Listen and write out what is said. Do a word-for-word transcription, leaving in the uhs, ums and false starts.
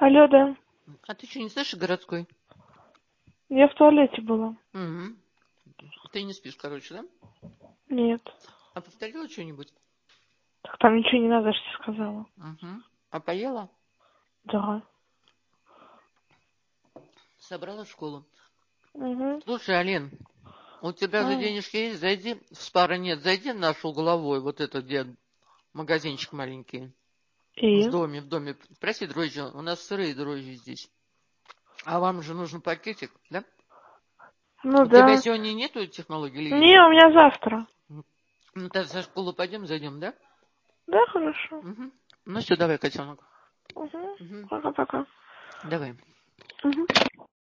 Алло, да. А ты что, не слышишь городской? Я в туалете была. Угу. Ты не спишь, короче, да? Нет. А повторила что-нибудь? Так там ничего не надо, что я сказала. Угу. А поела? Да. Собрала в школу. Угу. Слушай, Алин, у тебя же А, денежки есть? Зайди, в спара нет, зайди в наш угловой, вот этот, где магазинчик маленький. В и? доме, в доме. Спроси дрожжи, у нас сырые дрожжи здесь. А вам же нужен пакетик, да? Ну У тебя да. сегодня нету технологии или есть? Не, у меня завтра. Ну, тогда со школы пойдем, зайдем, да? Да, хорошо. Угу. Ну все, давай, котенок. Угу. Угу. Пока-пока. Давай. Угу.